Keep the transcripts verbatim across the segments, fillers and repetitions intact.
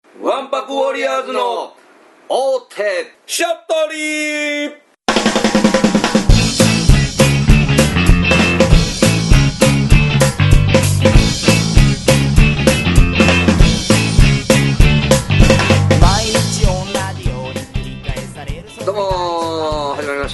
ワンパクウォリアーズの大手シャッタリー。 どうもー、始まりました。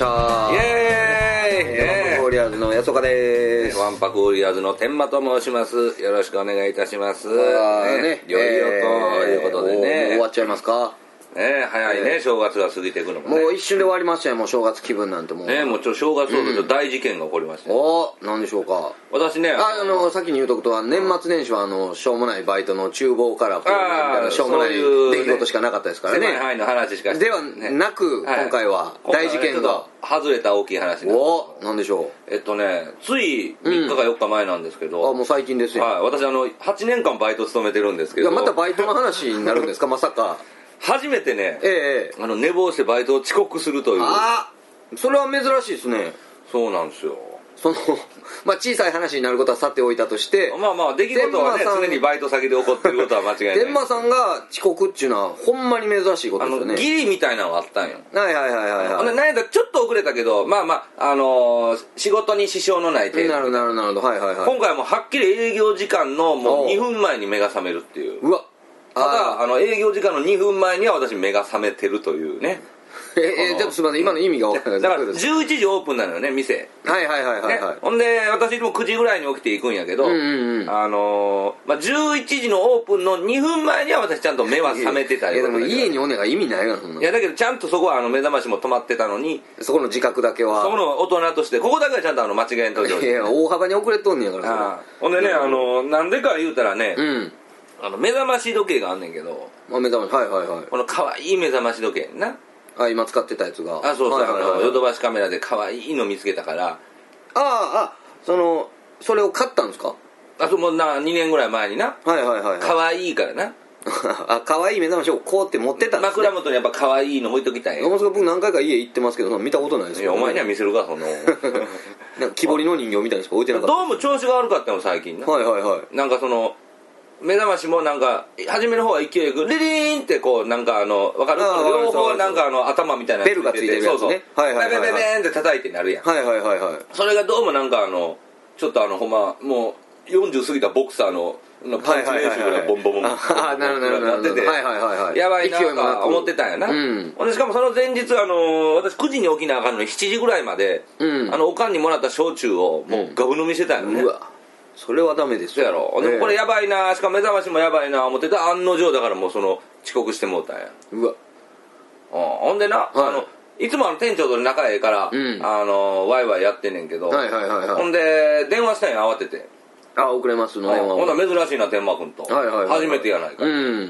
イエーイ。 ワンパクウォリアーズの安岡でーす。 ワンパクウォリアーズの天馬と申します。よろしくお願いいたします。 ねね、いよいよということでね、 えー、もう終わっちゃいますか。 ね、早いね、えー、正月が過ぎていくのもね。 もう一瞬で終わりましたよ、もう正月気分なんてもう。 ね、もうちょ正月をすると大事件が起こりました、ね。 うん、おー、なんでしょうか。 私ね、 あ、あの、先に言うとくと、年末年始は、あの、しょうもないバイトの厨房からこう、みたいなしょうもない出来事しかなかったですからね。 狭い範囲の話しかしてではなく、 はい、 今回は大事件が。 外れた大きい話なんおー、なんでしょう。えっとね、ついみっかかよっかまえなんですけど。 うん、あ、もう最近ですよ。 はい、私あの、はちねんかんバイト勤めてるんですけど。 いや、またバイトの話になるんですか、まさか。 初めてね、 ええ、 あの寝坊してバイトを遅刻するという。 ああ、それは珍しいですね。 そうなんですよ。 そのまあ小さい話になることはさておいたとして、 まあまあ出来事はね常にバイト先で起こってることは間違いない。 天馬さんが遅刻っていうのはほんまに珍しいことですよね。 あのギリみたいなのがあったんよ。 はいはいはいはいはい。 なんやったらちょっと遅れたけど、まあまああのー、仕事に支障のない程度。 なるほどなるほどなるほど、はいはいはい。 今回はもうはっきり営業時間のもうにふんまえに目が覚めるっていう。 うわ。 ただあの営業時間のにふんまえには私目が覚めてるというね。 ええ、ちょっとすみません、今の意味が分からない。 だからじゅういちじオープンなのよね、店。 はいはいはいはいはい、 ね、ほんで私もくじぐらいに起きていくんやけど、 うんうんうん、 あのー、まあ、じゅういちじのオープンのにふんまえには私ちゃんと目は覚めてたり。 いやでも家におねが意味ないがそんな。 いやだけどちゃんとそこはあの目覚ましも止まってたのに、 そこの自覚だけはそこの大人としてここだけはちゃんとあの間違えんといてほしい。 いや大幅に遅れとんねやからあほんでね、あのー、なんでか言うたらね、 うん、 あの目覚まし時計があんねんけど、 あ、目覚まし、はいはいはい、 この可愛い目覚まし時計なあ、今使ってたやつが、 あ、そうそう、 はいはいはい、 あのヨドバシカメラで可愛いの見つけたから、 ああ、あ、そのそれを買ったんですか。 あ、そうもうなにねんぐらい前にな、 はいはいはい、はい、 可愛いからなあ、可愛い目覚ましをこうって持ってたんですね。 枕元にやっぱ可愛いの置いときたいよ。 僕何回か家行ってますけど見たことないですよ、 ね、いやお前には見せるかそのなんか木彫りの人形みたいにしか置いてなかった。 どうも調子が悪かったの最近な。 はいはいはい。 なんかその目覚ましもなんか初めの方は勢いよくリリーンってこうなんかあの分かる、両方なんかあの頭みたいなベルがついてるやつね。 そうそう、 はいはいはいはい、 ベベベベーンって叩いてなるやん。 はいはいはいはい。 それがどうもなんかあのちょっとあのほんまもうよんじゅう過ぎたボクサーのパンチ練習ぐらいボンボンボンボンあ、なるほどなるほど、はいはいはいはい、 やばいなと思ってたんやな、うん、しかもその前日あの私くじに起きなあかんのにしちじぐらいまで、うん、あのおかんにもらった焼酎をもうガブ飲みしてたんよね、うん、うわそれはダメですよ。そうやろ、でもこれやばいな、しかも目覚ましもやばいな思ってた案の定だからもうその遅刻してもうたんや。 うわ、 うん、ほんでな、はい、あのいつもあの店長と仲ええから、うん、あのワイワイやってんねんけど、はいはいはいはい、ほんで電話したんや慌てて。 あ、遅れますの電話。 ほんなら珍しいな天馬君と、はいはいはいはい、初めてやないか、うん、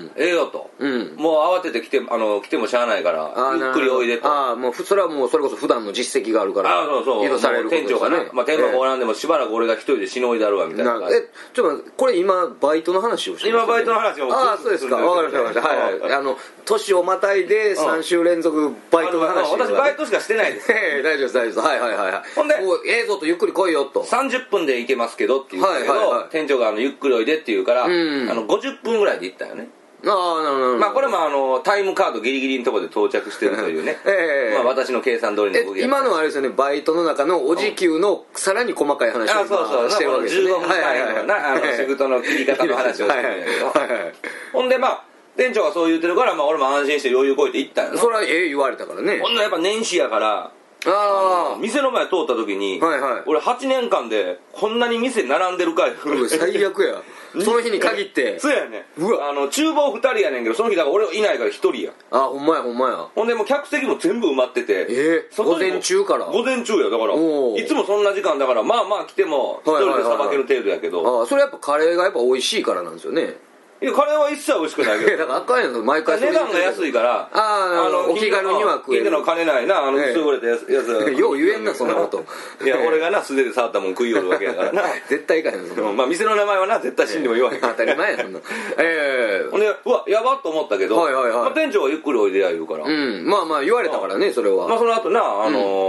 ええよと、うん、もう慌てて来てあの来てもしゃあないからゆっくりおいでと。 ああ、もうそれはもうそれこそ普段の実績があるからあそうそう許されることですよね。 店長がね、まあ、天馬がおらんでもしばらく俺が一人でしのいだるわみたいな。 え、ちょっとこれ今バイトの話をしてます、ね、 今バイトの話を。 ああ、そうですか、わかりましたわかりました、はいはい、あの年をまたいでさん週連続バイトの話を。 私バイトしかしてないです。 大丈夫です大丈夫です、はいはいはいはい。ほんでええぞとゆっくり来いよとさんじゅっぷんで行けますけどって言ったけど、はいはいはい、店長があのゆっくりおいでって言うから、うん、あのごじゅっぷんぐらいで行ったよね。 ああ、なるほど。 まあこれもあのタイムカードギリギリのところで到着してるというねええ、まあ私の計算通りの動き。 今のはあれですよね、バイトの中のお時給のさらに細かい話をしてるわけですね。 じゅうごふん単位のな、あの仕事の切り方の話をしてるんやけどほんでまあ店長がそう言ってるから、まあ俺も安心して余裕こいて行ったんや。 それはええ言われたからね。 ほんならやっぱ年始やからああ、 店の前通った時に、はいはい、俺はちねんかんでこんなに店並んでるかい最悪やその日に限ってそうやね、うわあの厨房ふたりやねんけどその日だから俺いないからひとりや。 あ、ほんまやほんまや。 ほんでもう客席も全部埋まってて、 えー、午前中から午前中やだからいつもそんな時間だからまあまあ来てもひとりでさばける程度やけど、はいはいはいはい、 あ、それやっぱカレーがやっぱ美味しいからなんですよね。 いやカレーは一切美味しくないけどだからあかんやん、毎回値段が安いから、 ああのお気軽には食える。 金の金ないな、あのすぐれたやつよう言えんなそんなこといや俺がな素手で触ったもん食いよるわけやからな絶対いかへんそんな、 まあ店の名前はな絶対死んでも言わへん、 当たり前やそんなええ、ほんでうわやばっと思ったけど、はいはいはい、まあ、店長はゆっくりおいでや言うから、 うん、まあまあ言われたからね、それは。 まあその後なあの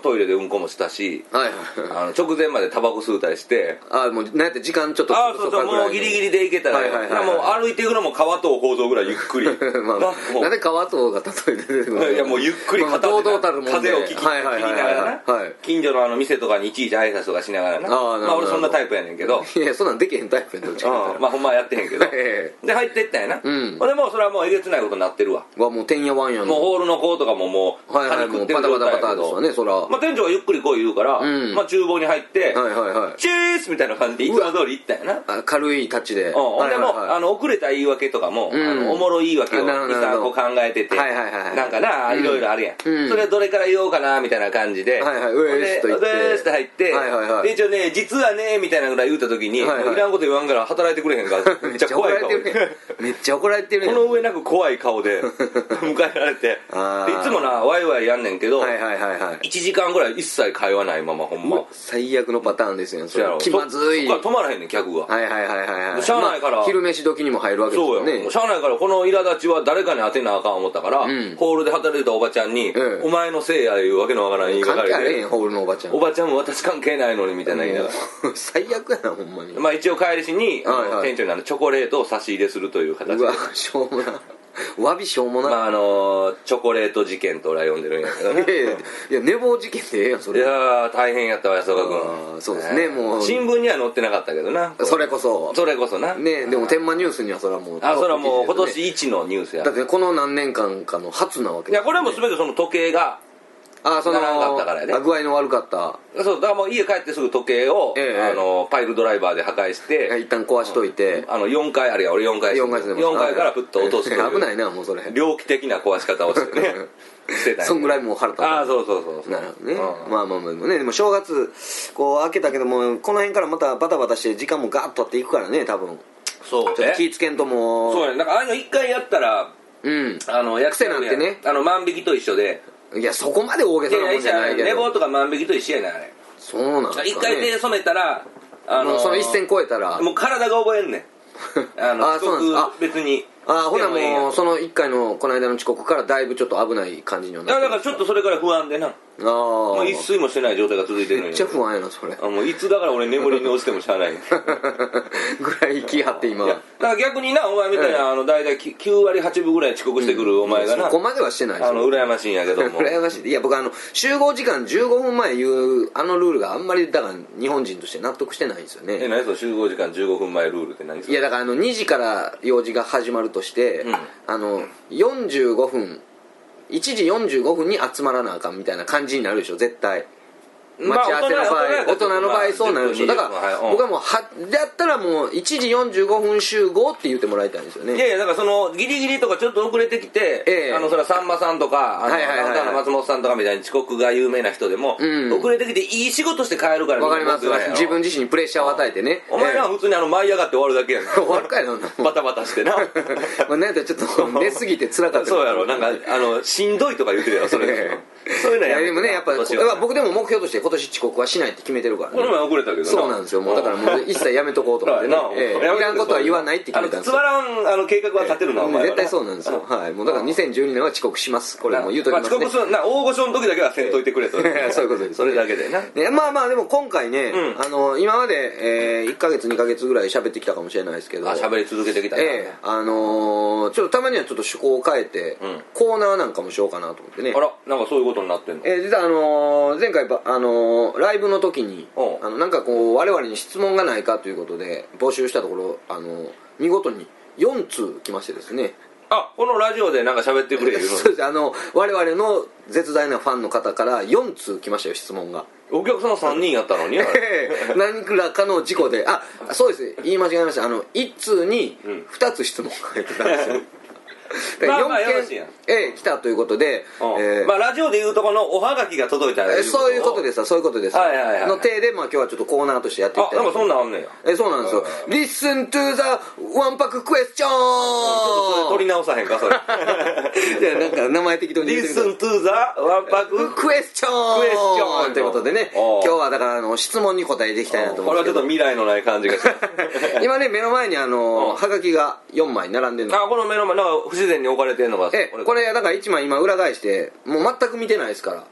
トイレでうんこもしたし、 はいはい、 あの直前までタバコ吸うたりして、 あもうなんやって時間ちょっとあそうそうもうギリギリで行けたら、はいはいはいはい、もう歩いていくのも川と構造ぐらいゆっくりまあ、まあ、なんで川とが例えて出てくるいやもうゆっくり片手で風を聞きながらな、はい、近所のあの店とかにいちいち挨拶とかしながらな、あまあ俺そんなタイプやねんけど、 いやそんなんできへんタイプやんどっちかまあほんまはやってへんけどで入っていったんやな、うん、でもうそれはもうえげつないことになってるわわもうてんやわんやのもうホールの子とかももうパニクってる状態やけど、ね、そらまあ店長がゆっくり来い言うから、うん、まあ厨房に入って、はいはいはい、チースみたいな感じでいつも通り行ったんやな、 あ軽いタッチで、うん、 ほんでもう、はいはいはい、あの遅れた言い訳とかも、うん、あのおもろい言い訳をにさんこ考えてて、はいはいはい、なんかな、うん、いろいろあるやん、うん、それどれから言おうかなみたいな感じで、はいはい、ウエスと言ってウエスと入って、はいはいはい、で一応ね実はねみたいなぐらい言った時に、はいはい、いらんこと言わんから働いてくれへんからめっちゃ怖い顔でめっちゃ怒られてるこの上なく怖い顔で迎えられてでいつもなワイワイやんねんけど、はいはいはいはい、いちじかんぐらい一切会話ないままほんま最悪のパターンですよそれ気まずいそっから止まらへんねん客がはいはいはいはい、 しゃあないから、まあ、 昼飯時にも入るわけですよねそうよしゃあないからこの苛立ちは誰かに当てなあかん思ったから、うん、ホールで働いてたおばちゃんに、うん、お前のせいやいうわけのわからん言いがかりで関係あれへんホールのおばちゃんおばちゃんも私関係ないのにみたいな言いながら最悪やなほんまにまあ一応帰りしに、はいはい、店長にあのチョコレートを差し入れするという形でうわしょうもなわびしょうもな、 まああのチョコレート事件と俺は呼んでるんやけどねいや寝坊事件でええやんそれいや大変やったわ安岡君そうですね、もう新聞には載ってなかったけどなそれこそそれこそなねでも天満ニュースにはそれはもうあそれはもう今年一のニュースやだってこの何年間かの初なわけです、ね、 いやこれも全てその時計があそのならんかったからやで具合の悪かったそうだからもう家帰ってすぐ時計を、ええ、あのパイルドライバーで破壊して一旦壊しといて、 うん、あのよんかいあるや俺よんかいよんかいからプッと落とすという危ないなもうそれ猟奇的な壊し方をしてねしてたそんぐらいもう腹立ったああそうそうそうなるほどね、うん、まあまあまあねでも正月こう明けたけどもこの辺からまたバタバタして時間もガーッとっていくからね多分そうちょっと気ぃつけんともそうねなんかああいうの一回やったらうんあの癖なんてねあの万引きと一緒でいやそこまで大げさなもんじゃないけど寝坊とか万引きと一緒やなあれそうなんですかね一回手染めたらあのー、その一線超えたらもう体が覚えんねんあのあそうなんですか別にあほなもうそのいっかいのこの間の遅刻からだいぶちょっと危ない感じにはなってだからちょっとそれから不安でなあもう一睡もしてない状態が続いてるのにめっちゃ不安やなそれあもういつだから俺眠りに落ちてもしゃあないぐらい気張って今いやだから逆になお前みたいな、はい、あの大体きゅうわりはちぶぐらい遅刻してくるお前がな、 うん、そこまではしてないですあの羨ましいんやけども羨ましいいや僕あの集合時間じゅうごふんまえ言うあのルールがあんまりだから日本人として納得してないんですよねえ何その集合時間じゅうごふんまえルールって何それいやだからあのにじから用事が始まるとして、うん、あのよんじゅうごふんいちじよんじゅうごふんに集まらなあかんみたいな感じになるでしょ絶対待ち合わせの場合、まあ、大人の場合そうなるでしょだから僕はもうはだったらもういちじよんじゅうごふん集合って言ってもらいたいんですよねいやいやだからそのギリギリとかちょっと遅れてきて、ええ、あのそれはさんまさんとかあの、はいはいはいはい、松本さんとかみたいに遅刻が有名な人でも、うん、遅れてきていい仕事して帰るからわかります自分自身にプレッシャーを与えてねお前らは普通にあの舞い上がって終わるだけやん終わるかいなバタバタしてなまあなんかちょっと寝すぎて辛かったそうやろなんかあのしんどいとか言ってるよそれそういうのやでもねやっぱ僕でも目標として今年遅刻はしないって決めてるからねこの前遅れたけどなそうなんですよもうだからもう一切やめとこうと思ってねええいらんことは言わないって決めたんですよつまらんあの計画は立てるなお前は絶対そうなんですよはいもうだからにせんじゅうにねんは遅刻しますこれもう言うときますね遅刻するな大御所の時だけはせんといてくれとそういうことですそれだけでなまあまあでも今回ねあの今までいっかげつにかげつぐらい喋ってきたかもしれないですけどあ喋り続けてきたええあのちょっとたまにはちょっと趣向を変えてコーナーなんかもしようかなと思ってねあらなんかそういうことになってんのえ実はあの前回あのライブの時にあのなんかこう我々に質問がないかということで募集したところあの見事によん通来ましてですねあこのラジオでなんか喋ってくれるのそうですあの我々の絶大なファンの方からよん通来ましたよ質問がお客さんさんにんやったのに何らかの事故であそうです言い間違えましたあのいち通にふたつ質問が入ってたんですよまあまあよろしいやんええ来たということで、 えー、まあラジオでいうとこのおはがきが届いたら、 えー、そういうことですそういうことです、はいはいはい、の体でまあ今日はちょっとコーナーとしてやっていきたいあなんかそんなんあんねんやえー、そうなんですよ Listen to the one pack question 取り直さへんかそれじゃあなんか名前適当に言ってみて Listen to the one pack question ということでね今日はだからあの質問に答えていきたいなと思うんですけどこれはちょっと未来のない感じがします今ね目の前にあのはがきがよんまい並んでるのあこの目の前なんか不自然に置かれてるのがえこれだからいちまい今裏返してもう全く見てないですから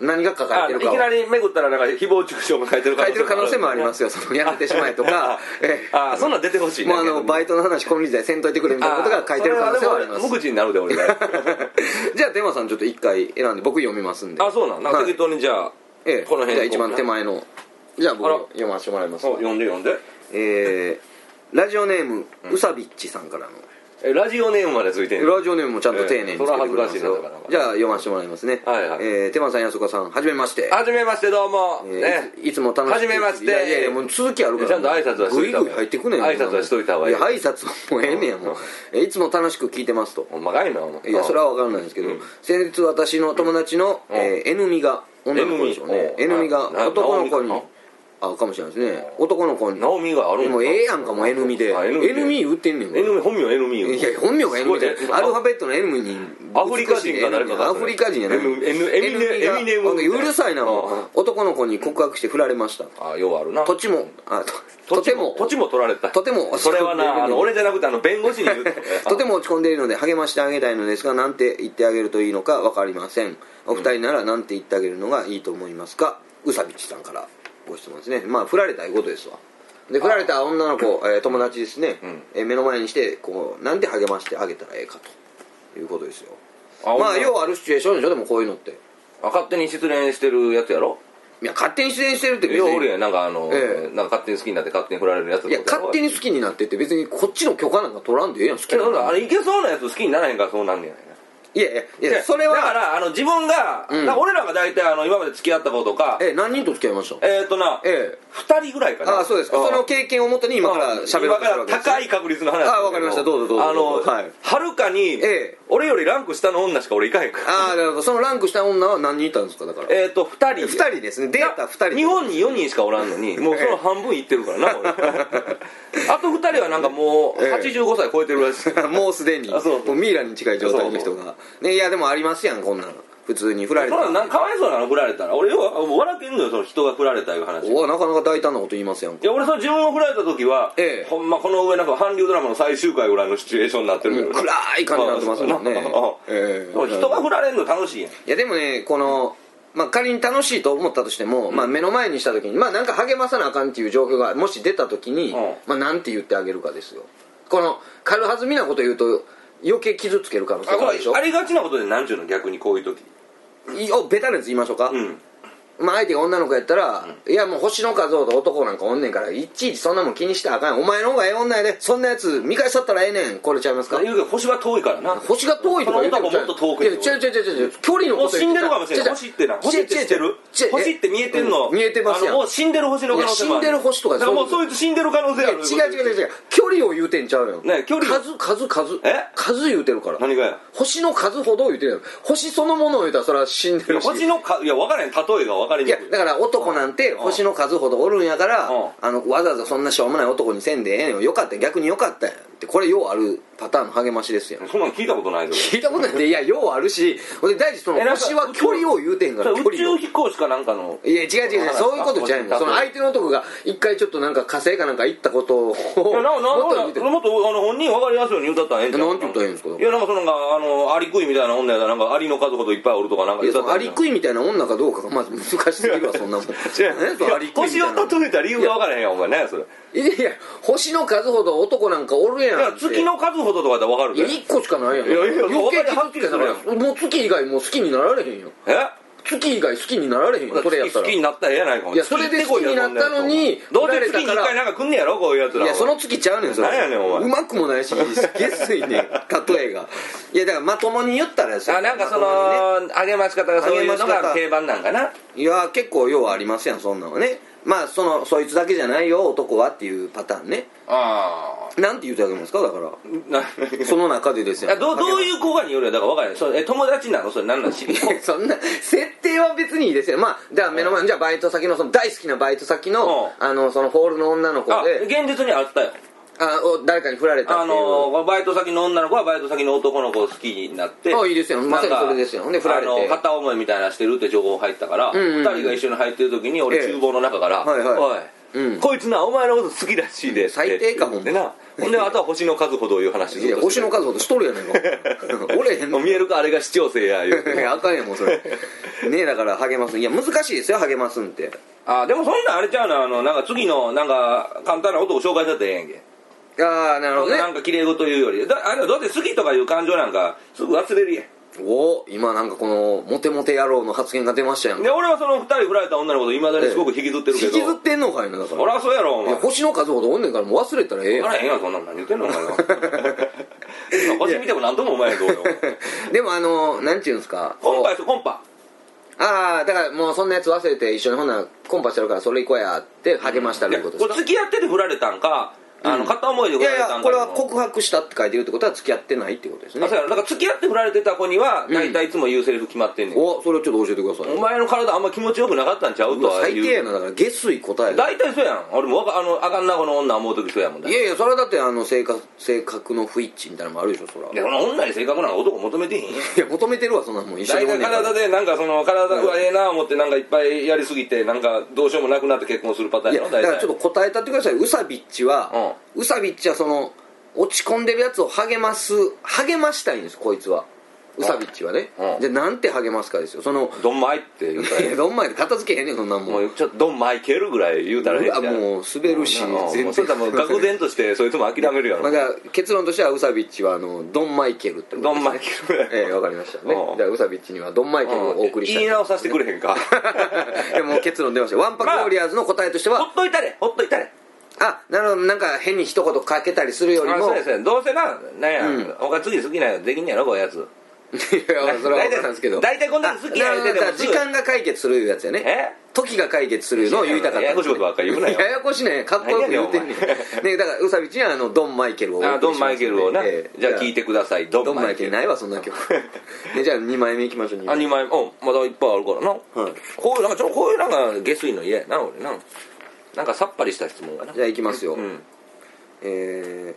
何が書かれてるかいきなりめぐったらなんか誹謗中傷も書いてる可能性もありますよ。そのやめてしまえとかえあそんなん出てほしいね。 もうあのバイトの話金輪際せんといてくれみたいなことが書いてる可能性はあります。 無口になるで俺がじゃあテマさんちょっと一回選んで僕読みますんで。 あそうなんなんか適当にじゃあ、 ええ、この辺じゃあ一番手前のじゃあ僕読ませてもらいます。 読んで読んでえー、ラジオネームうさびっちさんからのえラジオネームまでついてる。 ラジオネームもちゃんと丁寧につけてくれます、えー、じゃあ読ませてもらいますね。 はいはい。 えー、手間さん安岡さんはじめまして。 はじめましてどうも、 えーね、い, いつも楽しくはじめまして。いやいやもう続きあるからちゃんと挨拶はしといた方がいい。 グイグイ入ってくねん。 挨拶はしといた方がいい。 いや挨拶はもうええねやもういつも楽しく聞いてますと。 ほんまかいな。 いやそれは分からないんですけど、うん、先日私の友達の、うんえー、N ミが女の子でしょうね。 N ミが男の子にあかもしれないですね。男の子にナオミがあるんもうええやんかもう N ミで N ミ売ってんねん。 N ミ本名 N ミいや本名が N ミでアルファベットの N にアフリカ人か誰かアフリカ人やない N ミネムうるさいなもう男の子に告白して振られました。 あようあるな。 土地もあとても土地も取られた。 とてもそれはなあの俺じゃなくてあの弁護士に言うとても落ち込んでいるので励ましてあげたいのですがなんて言ってあげるといいのか分かりません。お二人ならなんて言ってあげるのがいいと思いますか。うさびちさんからご質問ですね。まあ振られたいことですわ。で振られた女の子、えー、友達ですね、うんえー、目の前にしてこうなんで励ましてあげたらええかということですよ。あまあようあるシチュエーションでしょ。でもこういうのってあ勝手に失恋してるやつやろ。 いや勝手に失恋してるって別にようおるやんなんかあの、えー、なんか勝手に好きになって勝手に振られるやつ。 いや勝手に好きになってって別にこっちの許可なんか取らんでええやん。好きなのあれいけそうなやつ好きにならへんからそうなんねやないな。 いやいやいやそれはだからあの自分が、うん、なんか俺らが大体あの今まで付き合った子とかえ何人と付き合いました。 えっ、ー、とな、ええ、ふたりぐらいかな。 あそうですか。その経験をもとに今から喋るわけです。 今から高い確率の話。 あ分かりました。どうぞどうぞ。 あのはるかに、ええ、俺よりランク下の女しか俺いかへんから。 ああなるほど。そのランク下の女は何人いたんですか。だからえっ、ー、とふたりふたりですね。データふたり。 日本によにんしかおらんのにもうその半分いってるからな俺あとふたりはなんかもうはちじゅうごさい超えてるらしいもうすでにもうミイラに近い状態の人がね。いやでもありますやんこんなの。普通に振られたらかわいそうなの振られたら俺は笑ってんのよその人が振られたいう話。 おなかなか大胆なこと言いますやん。いや俺その自分が振られた時は、ええ、ほんまこの上なんか韓流ドラマの最終回ぐらいのシチュエーションになってるけど、 暗い感じになってますもんねええ、人が振られるの楽しいやん。いやでもねこのまあ、仮に楽しいと思ったとしても、うんまあ、目の前にした時にまあなんか励まさなあかんっていう状況がもし出た時に、うんまあ、なんて言ってあげるかですよ。この軽はずみなこと言うと余計傷つける可能性があるでしょ。 あ, ありがちなことでなんちゅうの逆にこういう時おベタなやつ言いましょうか、うんまあ、相手が女の子やったら、うん、いやもう星の数ほど男なんかおんねんからいちいちそんなもん気にしてあかん。お前の方がええ女やでそんなやつ見返しとったらええねん。これちゃいますか。 言うけど星は遠いからな。 星が遠いとか言うてももっと遠くにいや違う違う違う違う距離のこと言ってもう死んでるかもしれない。星ってな星って知ってる。星って見えてんの、 うん、見えてますやん。 もう死んでる星の可能性もある。 死んでる星とかだからもうそいつ死んでる可能性ある。 違う違う違う違う距離を言うてんちゃうよ、 ね、距離数数数え数言うてるから。 何がや星の数ほど言うてる。星そのものを言うたらそれは死んでるし。 星の数いや分からへん。例えが分かりにくい。 いやだから男なんて星の数ほどおるんやから、うん、あのわざわざそんなしょうもない男にせんでええねんよかった逆によかったやんってこれようあるパターンの励ましですよ。 そんなん聞いたことないぞ。 聞いたことないっていやようあるしで大事その星は距離を言うてんから。 宇宙飛行士かなんかのいや違う違う違うそういうことじゃないの。その相手の男が一回ちょっとなんか火星かなんか行ったことをいやなんかもっともっとあの本人分かりやすいように言うたったらええんちゃう。 なんて言ったらええんですか。 いやなんかそのなんかあのアリクイみたいな女やったらなんかアリの数ほどいっぱいおるとかなんか言うたったらアリクイみたいな女かどうかがまず難しすぎるわそんなもん。違うアリクイ星を例えた理由が分からへんやんお前ねそれ。 いやいや星の数ほど男なんかおるやん。いや月の数ほどとかで分かるで。 いやいっこしかないやん。 いやいや余計傷つけたらもう月以外もう好きになられへんよ。 え月以外好きになられへんよそれやったら。 好きになったらええやないか。 いやそれで好きになったのにどうせ月にいっかいなんか来んねやろこういうやつら。 いやその月ちゃうねんそれ。 何やねんお前。 うまくもないしげっすいねん例えが。いやだからまともに言ったらですよ。 あなんかその励まし方がそういうのが定番なんかな。 いや結構ようありますやんそんなのね。まあそのそいつだけじゃないよ男はっていうパターンね。ああなんて言うてあげますかだからその中でですよ。 ど, どういう子がによるやだから分からない。それえ友達なのそれ何なん知りそんな設定は別にいいですよ。まあじゃあ目の前じゃあバイト先のその大好きなバイト先のあのそのホールの女の子で現実にあったよ。 あ誰かに振られたっていう。 あのバイト先の女の子はバイト先の男の子を好きになってあいいですよまさにそれですよ。で振られてあの片思いみたいなしてるって情報入ったから、うんうんうん、ふたりが一緒に入ってる時に俺厨房の中から、ええ、はいはい、おいうん、こいつなお前のこと好きらしいで最低かもんでなほんであとは星の数ほどいう話ずっとして。 いや星の数ほどしとるやねんか俺へんの見えるかあれが視聴性や言ういやあかんやんもうそれねだから励ますいや難しいですよ励ますんってあでもそんなんあれちゃうなあのなんか次のなんか簡単なことを紹介しちゃってええやんけああなるほどねなんか綺麗事言うよりだあれだって好きとかいう感情なんかすぐ忘れるやんお今なんかこのモテモテ野郎の発言が出ましたやんで俺はそのふたり振られた女のこといまだにすごく引きずってるけど、 引きずってんのかいなだから俺はそうやろお前星の数ほどおんねんからもう忘れたらええやん分からへんやんそんなん何言ってんのお前は星見ても何ともお前やどうよでもあのなんていうんですかコンパですコンパああだからもうそんなやつ忘れて一緒にほんならコンパしてるからそれ行こうやって励ましたらいうことですか、 これ付き合ってて振られたんかあの片思いで振られたんか、 いやいやこれは告白したって書いてるってことは付き合ってないってことですねあそうやろだから付き合って振られてた子には大体いつも言うセリフ決まってんねん、 おそれをちょっと教えてくださいお前の体あんま気持ちよくなかったんちゃうとは最言う低やなだから下水答え大体そうやん俺もわかあのあかんなこの女思う時そうやもんだいやいやそれはだってあの性格性格の不一致みたいなのもあるでしょそらいやその女に性格なんか男求めてへんやんいや求めてるわそんなもん一緒に大体体でなんかその体がええな思ってなんかいっぱいやりすぎてなんかどうしようもなくなって結婚するパターンいやだやろ大体からちょっと答えたってくださいウサビッチは、うん、ウサビッチはその落ち込んでるやつを励ます励ましたいんですこいつはウサビッチはね、うん、でなんて励ますかですよそのドンマイって言うたらいやドンマイで片付けへんねんそんなんもんもうちょっとドンマイケルぐらい言うたらええじゃんもう滑るし、 うん、全然それもう愕然としてそいつも諦めるやろ、 まあ、じゃあ結論としてはウサビッチはあのドンマイケルってことです、ね、 ドンマイケルええわかりましたねじゃあウサビッチにはドンマイケルをお送りしたい言い直させてくれへんかでも結論出ましたワンパクウォリアーズの答えとしては、 まあ、ほっといたれほっといたれあなるほどなんか変に一言かけたりするよりもあそうですねどうせななんや、うん、お前次好きなやつできんやろこういうやついやそれは分からんですけど大体こんな好きなやつでも時間が解決するやつやねえ時が解決するのを言いたかった、ね、 ややこしいことばっかり言うなよややこしいねかっこよく言うてんねんねだからウサビッチにはあのドンマイケルをあドンマイケルをな、えー、じゃあ聞いてくださいドンマイケルないわそんな曲じゃあにまいめいきましょうあにまいめおまだいっぱいあるからな、はい、こういうなんかちょっとこういうなんか下水の嫌やな俺ななんかさっぱりした質問がなじゃあいきますよ、 うん、 え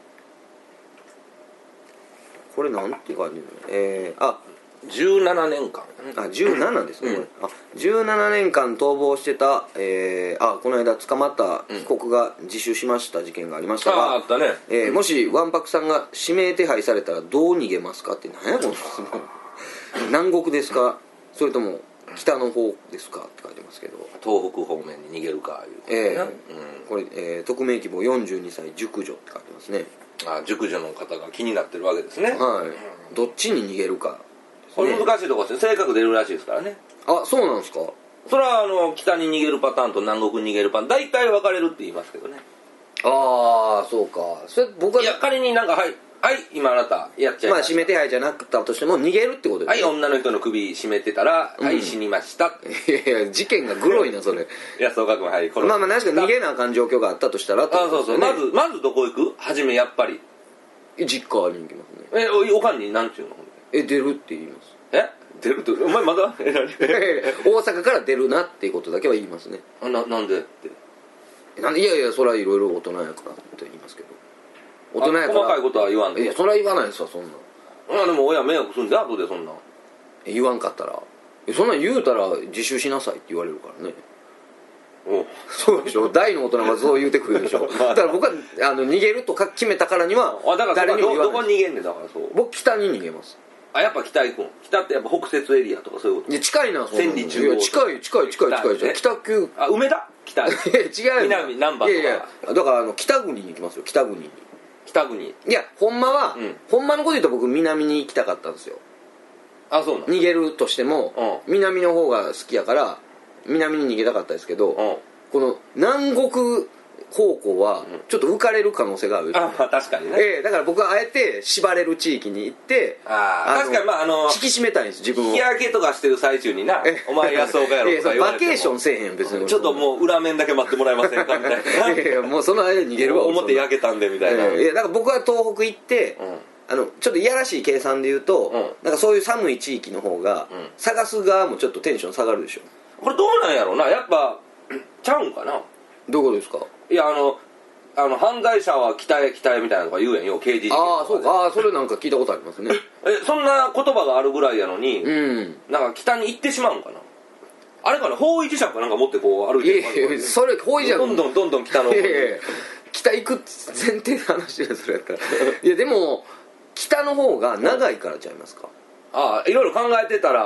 ー、これなんて書いてるのえー、あじゅうななねんかんあじゅうななですね、うん、あじゅうななねんかん逃亡してた、えー、あこの間捕まった被告が自首しました事件がありましたが、 ああったね、 えー、もしわんぱくさんが指名手配されたらどう逃げますかって何やこの質問南国ですかそれとも北の方ですかって書いてますけど東北方面に逃げるかいうええーうん、これ、えー、匿名希望よんじゅうにさい熟女って書いてますねあ熟女の方が気になってるわけですねはい、うん、どっちに逃げるかこれ難しいところですね性格出るらしいですからねあそうなんですかそれはあの北に逃げるパターンと南国に逃げるパターン大体分かれるって言いますけどねああそうかそれ僕はいや仮になんかはいはい今あなたやっちゃいままあ指名手配じゃなくったとしても逃げるってことですねはい女の人の首絞めてたら、うん、はい死にましたいやいや事件がグロいなそれいやそうかくんはいまあまあ確かに逃げなあかん状況があったとしたらあそうそうまずまずどこ行く初めやっぱり実家に行きますねえおかんに何ちゅうのえ出るって言いますえ出るってお前まだえ何大阪から出るなっていうことだけは言いますねあななんでってなんでいやいやそれはいろいろ大人やからって言いますけど大人やから細かいことは言わんでいやそれは言わないですわそんなんいやでも親迷惑するんで後でそんなん言わんかったらそんなん言うたら自首しなさいって言われるからねおそうでしょ大の大人がそう言うてくるでしょだから僕はあの逃げるとか決めたからには誰にも言わないどこに逃げんねんだからそう僕北に逃げますあやっぱ北行くん北ってやっぱ北摂エリアとかそういうこといや近いなそんな千里中央近い近い近い近い近い北九あ梅田北いや違う南難波とかいやいやだからあの北国に行きますよ北国に北国いやほんまは、 うん、 ほんまのこと言うと僕南に行きたかったんですよあそうなの逃げるとしても、うん、南の方が好きやから南に逃げたかったですけど、うん、この南国高校はちょっと浮かれる可能性がある、うん、 あまあ確かにね、 えー、だから僕はあえて縛れる地域に行ってああ確かにまああの引き締めたいんです自分を日焼けとかしてる最中になお前安岡やろとか言われてもバケーションせえへん別にちょっともう裏面だけ待ってもらえませんかみたいないやいやもうその間に逃げるわ表焼けたんでみたいな、 えー、いやだから僕は東北行って、うんあのちょっといやらしい計算で言うと、うん、なんかそういう寒い地域の方が、うん、探す側もちょっとテンション下がるでしょこれどうなんやろうなやっぱちゃうんかなどういうことですかいやあのあの犯罪者は北へ北へみたいなのとか言うやんよ刑事事件ああそうかああそれなんか聞いたことありますねえそんな言葉があるぐらいやのに、 うん、 なんか北に行ってしまうんかなあれかな方位磁石かなんか持ってこう歩いてるいやいやそれ方位磁石どんどんどんどん北のいやいや北行く前提の話でそれやったらいやでも北の方が長いからちゃいますか、 うん、ああいろいろ考えてたら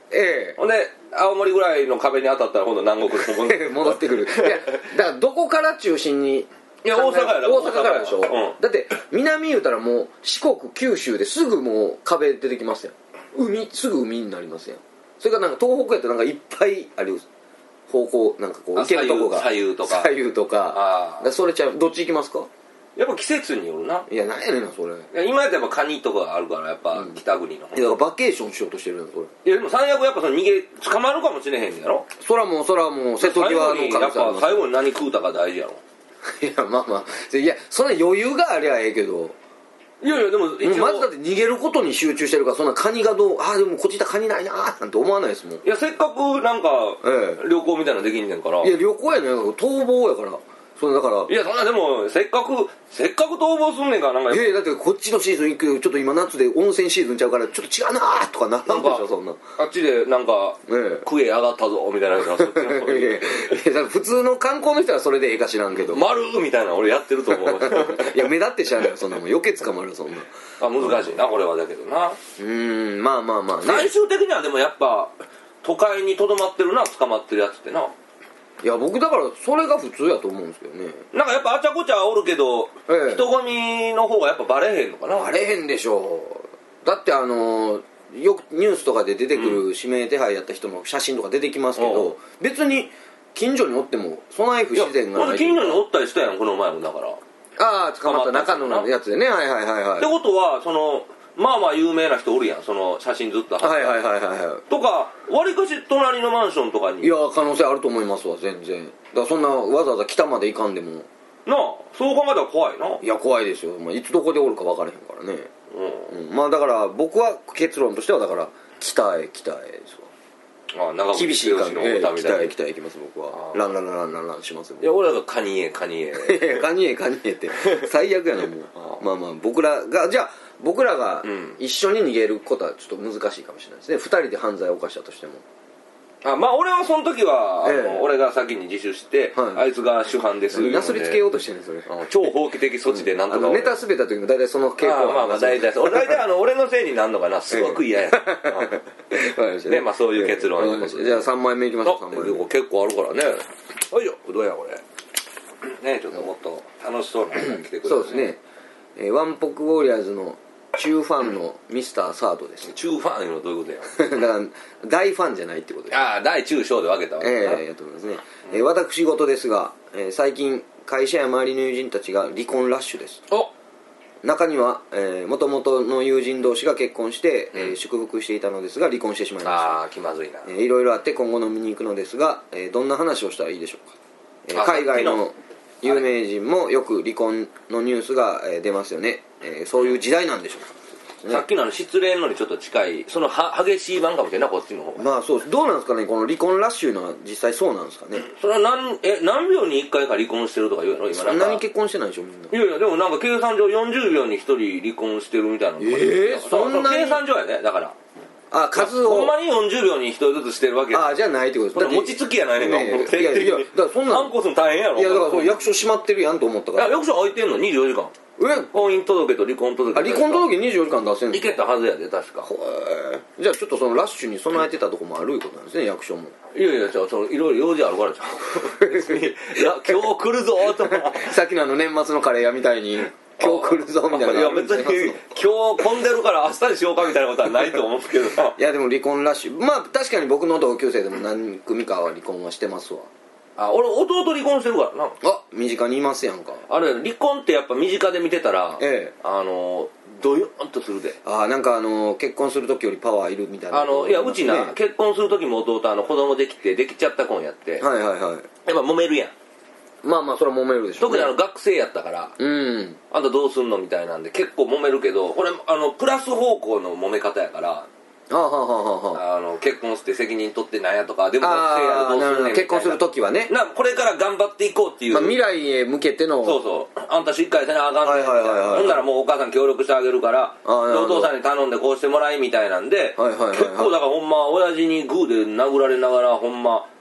ええほんで青森ぐらいの壁に当たったら今度南国に戻って戻ってくる。いやだからどこから中心に、 いや大阪やろ、 大阪からでしょ、 うん、 だって南言うたらもう四国九州ですぐもう壁出てきますやん。海すぐ海になりますやん。それからなんか東北やったらなんかいっぱいある方向、なんかこう行けるとこが左右とか左右とか、あだそれちゃう、どっち行きますか？ やっぱ季節によるな。 いやなんやねんなそれ。いや今やったらやっぱカニとかがあるからやっぱ北国の方、 うん、いやバケーションしようとしてるやんそれ。 いやでも最悪やっぱその逃げ捕まるかもしれへんやろ。 そらもうそらもう瀬戸際の可能性あります。 やっぱ最後に何食うたか大事やろ。 いやまあまあいやそんな余裕がありゃええけど、 いやいやでももうまずだって逃げることに集中してるからそんなカニがどうああでもこっち行ったらカニないなーなんて思わないですもん。いやせっかくなんか、ええ、旅行みたいなのできんねんから。 いや旅行やねん逃亡やからそれだから。 いやそんなでもせっかくせっかく逃亡すんねんからなんか。 いやだってこっちのシーズン行くちょっと今夏で温泉シーズンちゃうからちょっと違うなーとかならんでしょそんな。 あっちでなんか、ええ、クエ上がったぞみたいな。いやいや普通の観光の人はそれでええか知らんけど丸みたいな俺やってると思う。 いや目立ってしゃあないよそんなもん余計捕まるそんな。 あ難しいなこれはだけどな。 うーんまあまあまあ、ね、 最終的にはでもやっぱ都会にとどまってるな捕まってるやつってな。 いや僕だからそれが普通やと思うんですけどね。 なんかやっぱあちゃこちゃおるけど、ええ、人混みの方がやっぱバレへんのかな。 バレへんでしょう。だってあのよくニュースとかで出てくる指名手配やった人の写真とか出てきますけど、うん、別に近所におっても備え不自然がない。 近所におったりしたやんこの前もだから。 ああ捕まった中のやつでね。はいはいはいはい。 ってことはそのまあまあ有名な人おるやんその写真ずっと貼って。 はいはいはいはいとかわりかし隣のマンションとかに。 いや可能性あると思いますわ全然。だからそんなわざわざ北まで行かんでもなあそう考えたら怖いな。 いや怖いですよ、まあ、いつどこでおるか分からへんからね、うんうん、まあだから僕は結論としてはだから北へ北へですわ。 ああ長厳しい感じの北へ北へ行きます僕は。ランランランランランランしますよ。 いや俺らがカニへカニへカニへカニへって最悪やなもうまあまあ僕らがじゃあ僕らが一緒に逃げることはちょっと難しいかもしれないですね。ふたりで犯罪を犯したとしても。 あまあ俺はその時は、ええ、俺が先に自首して、はい、あいつが主犯ですなすりつけようとしてるんですそれ。 超法規的措置でなんとか、 うん、ネタ滑った時も大体その傾向は。 まあまあ大体大体あの俺のせいになるのかなすごく嫌や、ええ、ねまあそういう結論、 ええ、じゃあさんまいめいきましょう。さんまいめ結構あるからね。はいよどうやこれねちょっともっと楽しそうなのが来てくれる、ね、 そうですね、えー、ワンポクウォリアーズの中ファンのミスターサードです。 中ファンいうのどういうことやだから大ファンじゃないってことです。 ああ大中小で分けたわけええー、やと思いますね、うん、えー、私事ですが、えー、最近会社や周りの友人たちが離婚ラッシュです。 お中にはもともとの友人同士が結婚して、うんえー、祝福していたのですが離婚してしまいました。 ああ気まずいな、 えー、いろいろあって今後飲みに行くのですが、えー、どんな話をしたらいいでしょうか。えー、海外の有名人もよく離婚のニュースが出ますよね、えー、そういう時代なんでしょうか。 ね、さっきのあの失恋のにちょっと近いそのは激しい版かもしれんなこっちの方が。 まあそうどうなんですかねこの離婚ラッシュのは実際そうなんですかね。 それは何え何秒にいっかいか離婚してるとか言うの今なんか。 そんなに結婚してないでしょみんな。 いやいやでもなんか計算上よんじゅうびょうにひとり離婚してるみたいなの。 ええー、そんなに計算上やねだから。 あ数をほんまによんじゅうびょうにひとりずつしてるわけや。 あじゃないってことです。 だって餅つきやないねんか、ね、 いやいやだからそんなハンコすの大変やろ。 いやだからそ役所閉まってるやんと思ったから。 いや役所開いてんのにじゅうよじかん。え婚姻届と離婚届。 あ離婚届にじゅうよじかん出せんの。 いけたはずやで確か。 へじゃあちょっとそのラッシュに備えてたとこもあるいうことなんですね役所も。 いやいやじゃあそのいろいろ用事あるからじゃん。いや今日来るぞとさっきのあの年末のカレー屋みたいに今日来るぞみたいな。 いや別に今日混んでるから明日にしようかみたいなことはないと思うけど。 いやでも離婚ラッシュまあ確かに僕の同級生でも何組かは離婚はしてますわ。 あ俺弟離婚してるからな。 あ身近にいますやんか。 あれ離婚ってやっぱ身近で見てたら、 ええ、 あのドヨンとするで。 あなんかあの結婚する時よりパワーいるみたいな、 ね、あのいやうちな結婚する時も弟あの子供できてできちゃった子やってはいはいはいやっぱ揉めるやん。 まあまあそれは揉めるでしょう、ね、 特にあの学生やったからうんあんたどうすんのみたいなんで結構揉めるけどこれあのプラス方向の揉め方やからああはあはああの結婚して責任取ってなんやとかでも学生やるどうすんねんみたいな結婚する時はねなこれから頑張っていこうっていう、 まあ、未来へ向けてのそうそうあんたしっかりせなあかんねんみたいなほんならもうお母さん協力してあげるからお父さんに頼んでこうしてもらいみたいなんで、はいはいはいはい、結構だからほんま親父にグーで殴られながらほんま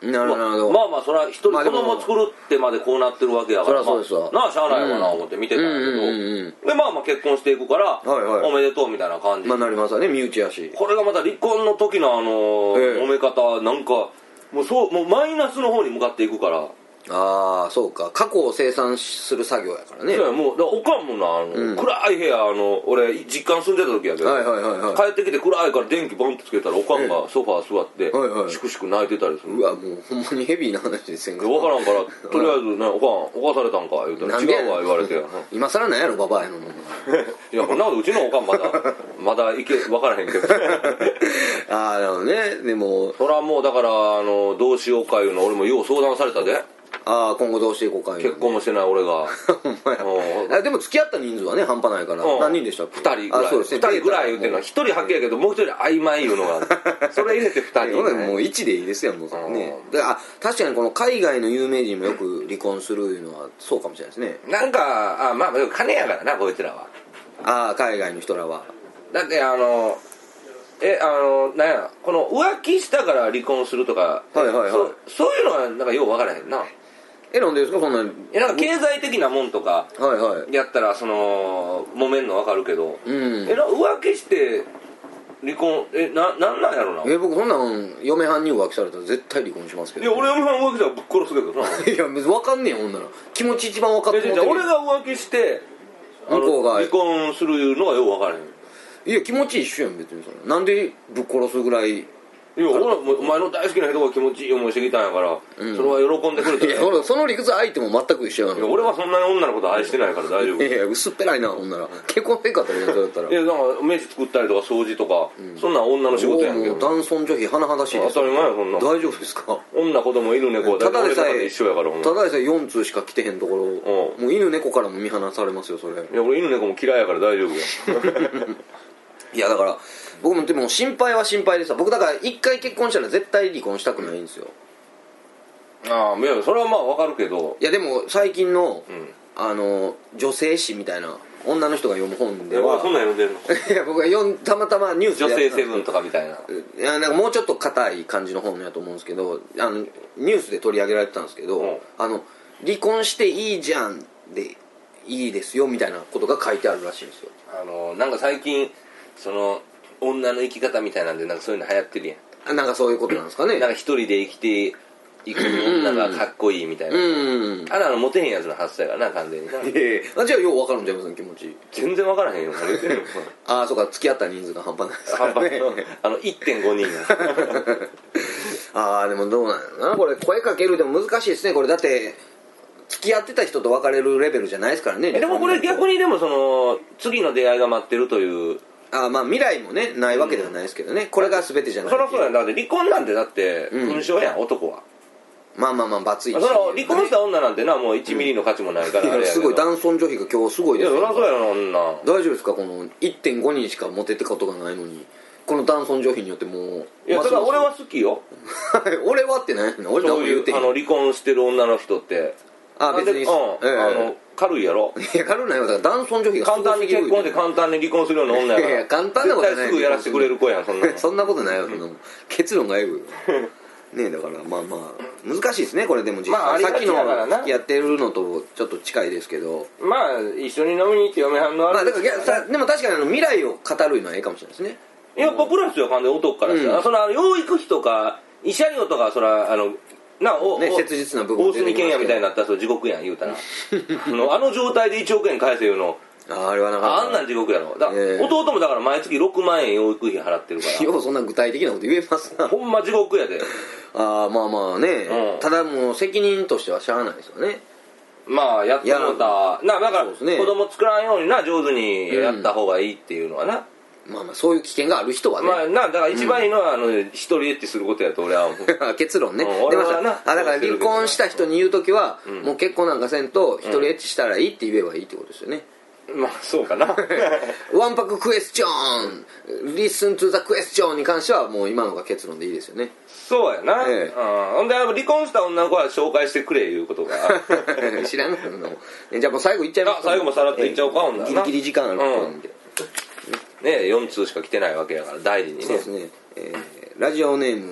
なるほど、 まあまあそれは一人子供作るってまでこうなってるわけやから、 そりゃそうですわ、 まあ、なあしゃあないわな思って見てたんやけど、でまあまあ結婚していくから、はいはい、おめでとうみたいな感じ、 まあなりますわね、身内やし。 これがまた離婚の時のあの、えー、揉め方なんかもうそうもうマイナスの方に向かっていくから。 ああそうか、過去を清算する作業やからね。 そうや、もうだからおかんもなあの、うん、暗い部屋、あの俺実家に住んでた時やけど、はいはいはいはい、帰ってきて暗いから電気ボンってつけたらおかんがソファー座って、はいはい、しくしく泣いてたりする。 うわもうほんまにヘビーな話ですよ。 分からんからとりあえずね、おかん犯されたんか言うたら違うわ言われて今更なんやろババアやのいやこんなことうちのおかんまだまだいけ分からへんけどああなるほどね。でもそれはもうだからあのどうしようかいうの俺もよう相談されたで。 ああ今後どうしていこうか、 結婚もしてない俺があでも付き合った人数はね半端ないから、うん、何人でしたっけ。 ふたりぐらい。あそうですね、ふたりぐらい言うてるのはひとりはっきりやけどもうひとり曖昧いうのがそれ入れてふたり、ね、 もういちでいいですよもうそれね。であ確かにこの海外の有名人もよく離婚するいうのはそうかもしれないですね。 なんかあまあ金やからなこいつらは。 ああ海外の人らはだってあのえあのなんやこの浮気したから離婚するとか、はいはいはい、そ, そういうのはなんかよう分からへんな。 えなんでですかそんな。 えなんか経済的なもんとかやったらその揉めんの分かるけど、うん、えな浮気して離婚えななんなんやろな。 え僕そんなん嫁はんに浮気されたら絶対離婚しますけど、 ね、いや俺嫁はん浮気したらぶっ殺すけどないや分かんねえよほんなら気持ち一番分かっても俺が浮気して向こうが離婚するのはよう分からへん。 いや気持ち一緒やん別にそれなんでぶっ殺すぐらい。 いや俺はお前の大好きな人が気持ちいい思いしてきたんやから、うん、それは喜んでくれたら。いや俺その理屈相手も全く一緒やん。 いや俺はそんなに女のこと愛してないから大丈夫。 いやいや薄っぺらいなほんなら結婚せんかったらそれだったら。 いやだから飯作ったりとか掃除とか、うん、そんなん女の仕事やんけど。 男尊女卑甚だしいです。 当たり前やそんな。 大丈夫ですか。 女子供犬猫はただでさえ一緒やからただでさえよん通しか来てへんところ、うん、もう犬猫からも見放されますよそれ。いや俺犬猫も嫌いやから大丈夫やいやだから僕もでも心配は心配でさ僕だから一回結婚したら絶対離婚したくないんですよ。 ああいやそれはまあわかるけど。 いやでも最近の、うん、あの女性誌みたいな女の人が読む本では。 そんなん読んでるのいや僕が読んたまたまニュースで女性セブンとかみたいな。 いやなんかもうちょっと硬い感じの本やと思うんですけどあのニュースで取り上げられてたんですけど、うん、あの離婚していいじゃんでいいですよみたいなことが書いてあるらしいんですよ。 あのなんか最近その女の生き方みたいなんでなんかそういうの流行ってるやん。なんかそういうことなんですかね。 なんか一人で生きていく女がかっこいいみたいな。うんうん、あれあのモテへんやつの発想やからな完全に。 ええあじゃあよう分かるんじゃいますか気持ち。 全然分からへんよ。 ああそうか付き合った人数が半端ないですからね。半端あの いってんごにんああでもどうなんやろなこれ声かけるでも難しいですねこれだって付き合ってた人と別れるレベルじゃないですからね。 でもこれ逆にでもその次の出会いが待ってるという。 あまあ未来もねないわけではないですけどね、うん、これが全てじゃない。 そりゃそうやんだって離婚なんてだって勲章やん、うん、男は。 まあまあまあバツイチ、 その離婚した女なんてなもういちミリの価値もないからあれやけど、 すごい男尊女卑が今日すごいですよ。 いやそりゃそうやろ女。 大丈夫ですかこの いってんごにんしかモテてことがないのにこの男尊女卑によってもう。 いやだから俺は好きよ俺はって何やの俺そういうあの離婚してる女の人ってあ別に、うんえー、あの軽いやろ。 いや軽いないよだから男尊女卑が簡単に結婚で簡単に離婚するような女やから。いや簡単なことない。 絶対すぐやらせてくれる子やんそんなそんなことないよそんなもん結論がエグいねえだからまあまあ難しいですねこれでも実際、まあ、さっきの付き合ってるのとちょっと近いですけどまあ一緒に飲みに行って嫁はんのある、 まあ、だからでも確かにあの未来を語るのはええかもしれないですね。 やっぱプラスよ完全に男からしたら、うん、その養育費とか慰謝料とかそらあのなお、ね、 切実な部分大隅健也みたいになったらそれ地獄やん言うたらあのあの状態でいちおくえん返せいうのあ, あれはなかったあんなん地獄やろだ、えー、弟もだから毎月ろくまんえん養育費払ってるからようそんな具体的なこと言えますなほんま地獄やでああまあまあね、うん、ただもう責任としてはしゃあないですよね。 まあやってもらったなだから、ね、子供作らんようにな上手にやった方がいいっていうのはな、 うん、まあまあそういう危険がある人はねまあなだから一番いいのは、うん、あの一人エッチすることやと俺は思う結論ね、うん、出ましたあだから離婚した人に言うときは、うん、もう結婚なんかせんと一人エッチしたらいいって言えばいいってことですよね。 まあそうかなワンパククエスチョン Listen to the question に関してはもう今のが結論でいいですよね。 そうやな、ええ、ほんで離婚した女の子は紹介してくれいうことが知らんのじゃあもう最後いっちゃいますか。 最後もさらっといっちゃおうか、ええ、ほんならギリギリ時間あるんで、 うん、ねよん通しか来てないわけやから大事にね。 そうですね、えー、ラジオネーム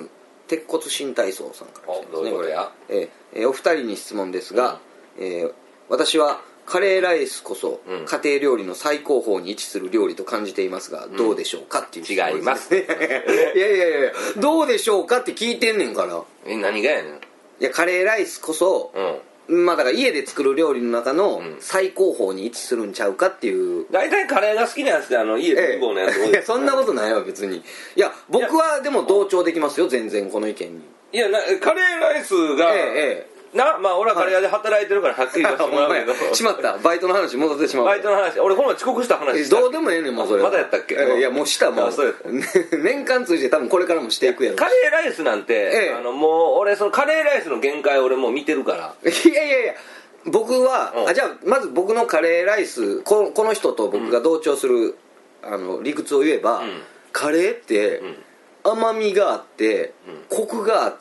鉄骨新体操さんから来てますね。 どういうことや。 えー、お二人に質問ですが、うん、えー、私はカレーライスこそ家庭料理の最高峰に位置する料理と感じていますが、どうでしょうかっていう質問です、ね、 違いますいやいやいやどうでしょうかって聞いてんねんから。 え何がやねん。 いやカレーライスこそ、うん、まあだから家で作る料理の中の最高峰に位置するんちゃうかっていう。 大体カレーが好きなやつってあの家で作るのやつ多い、ええ、 いやそんなことないわ別に。いや僕はでも同調できますよ全然この意見に。 いやなカレーライスが、ええええな、まあ俺はカレー屋で働いてるからはっきりとしてもらうけどしまったバイトの話戻ってしまう。 バイトの話俺この前遅刻した話した。 どうでもええねんもうそれまだやったっけ。 いやもうしたもう年間通じて多分これからもしていくやろ。 カレーライスなんて、ええ、あのもう俺そのカレーライスの限界俺もう見てるから。 いやいやいや僕は、うん、あじゃあまず僕のカレーライス こ, この人と僕が同調する、うん、あの理屈を言えば、うん、カレーって、うん、甘みがあって、うん、コクがあって、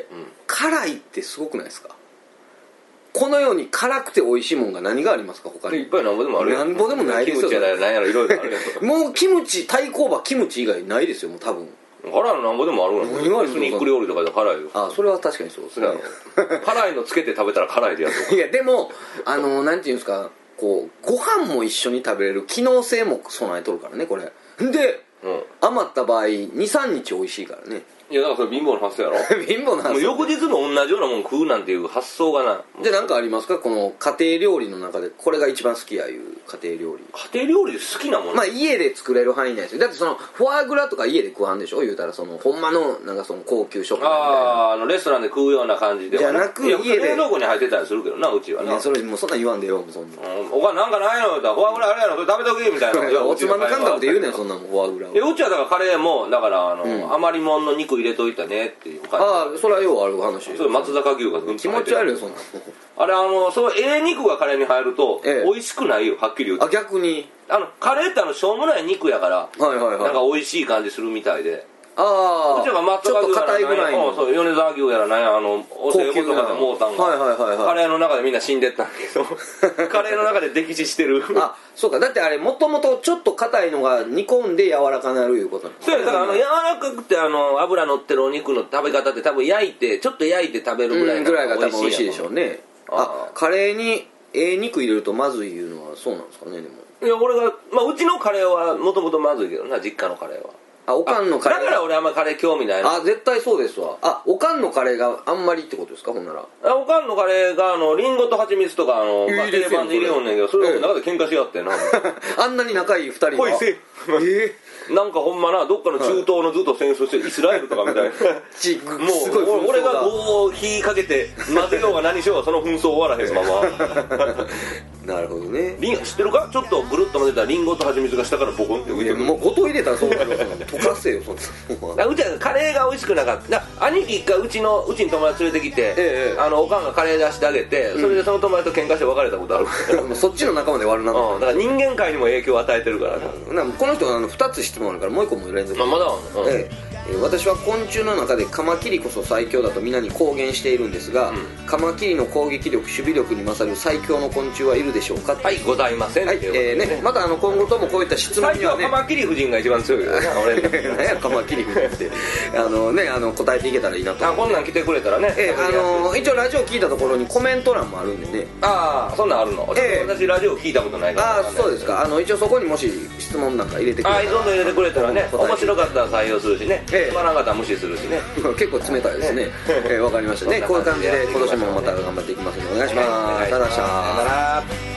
うん、辛いってすごくないですか。このように辛くて美味しいもんが何がありますか他に。 いっぱいなんぼでもあるよ。 なんぼでもないですよ。 キムチや何やらいろいろあるよもうキムチ対抗馬キムチ以外ないですよもう多分。 辛いのなんぼでもあるの。 今エスニック料理とかで辛いよ。 あそれは確かにそうですね辛いのつけて食べたら辛いでやる。 いやでもあのなんていうんですかこうご飯も一緒に食べれる機能性も備えとるからねこれで、うん、余った場合 にさんにち美味しいからね。 いやだからそれ貧乏の発想やろ貧乏な発想。 もう翌日も同じようなもん食うなんていう発想がな。 じゃあ何かありますかこの家庭料理の中でこれが一番好きやいう家庭料理。 家庭料理で好きなもの。 まあ家で作れる範囲内ですよ。だってそのフォアグラとか家で食わんでしょ言うたらそのほんまのなんかその高級食材みたいな。 あああのレストランで食うような感じではじゃなく家で冷蔵庫に入ってたりするけどなうちはな。 いやそれもうそんなん言わんでよそんな、 うん、おかんなんかないのよフォアグラあれやろそれ食べとけみたいな。いやおつまみ感覚で言うねんそんなもんフォアグラは。 いやうちはだからカレーもだからあの、うん、余りもんの肉入れといたねっていう感じ。 ああそれはようある話。 それ松坂牛が気持ち悪いよそんなあれあのそのええ肉がカレーに入ると、ええ、美味しくないよはっきり言うと。 あ逆にあのカレーってあのしょうもない肉やから、 はいはいはい、 なんか美味しい感じするみたいで。 ああうちは松坂牛やらちょっと硬いぐらいのそう米沢牛やらなんやあのお歳暮とかでもうたんが、 はいはいはいはい、 カレーの中でみんな死んでったんだけどカレーの中で溺死してるあそうかだってあれもともとちょっと硬いのが煮込んで柔らかなるいうことなんですね。そうだからあの柔らかくてあの油乗ってるお肉の食べ方って多分焼いてちょっと焼いて食べるぐらいが、うん、ぐらいが多分美味しいでしょうね。あカレーにええ肉入れるとまずいいうのはそうなんですかね。でもいや俺が、まあ、うちのカレーはもともとまずいけどな実家のカレーは。 あおかんのカレーだから俺あんまカレー興味ないの。 あ絶対そうですわ。あおかんのカレーがあんまりってことですかほんなら。 あおかんのカレーがあのリンゴと蜂蜜とかあの、まあ、定番で入れよんねんけどそれを中で喧嘩し合ってな、ええ、あんなに仲いいふたりがほいせえなんかほんまなどっかの中東のずっと戦争してイスラエルとかみたいなちもう俺がこう火かけて混ぜようが何しようがその紛争終わらへんままなるほどね。 リン知ってるかちょっとぐるっと混ぜたらリンゴと蜂蜜が下からボコンって浮いてくる。 もうごと入れたらそうなる溶かせよそんなうちはカレーが美味しくなかった兄貴がうちのうちに友達連れてきて、ええ、あのおかんがカレー出してあげて、うん、それでその友達と喧嘩して別れたことあるもうそっちの仲間で悪なの、 うん、だから人間界にも影響を与えてるからな。 なこの人はあのふたつ質問あるからもういっこも連続、 まあ、まだあるの、 えええー、私は昆虫の中でカマキリこそ最強だと皆に公言しているんですが、うん、カマキリの攻撃力守備力に勝る最強の昆虫はいるでしょうか。 はいございません、 はいえーね、またあの今後ともこういった質問にはね最強カマキリ夫人が一番強いよね俺何やカマキリ夫人ってあの、ね、あの答えていけたらいいなと。 あこんなん来てくれたらね、 えー、あの一応ラジオ聞いたところにコメント欄もあるんでね。 ああそんなんあるの、えー、私ラジオ聞いたことないから、 ね、ああそうですか。あの一応そこにもし質問なんか入れてくれたらあどんどん入れてくれたらね面白かったら採用するしね、えー、つまらなかったら無視するしね結構冷たいですねえー、分かりましたね。こういう感じで今年もまた頑張っていきますのでお願いします。さよなら。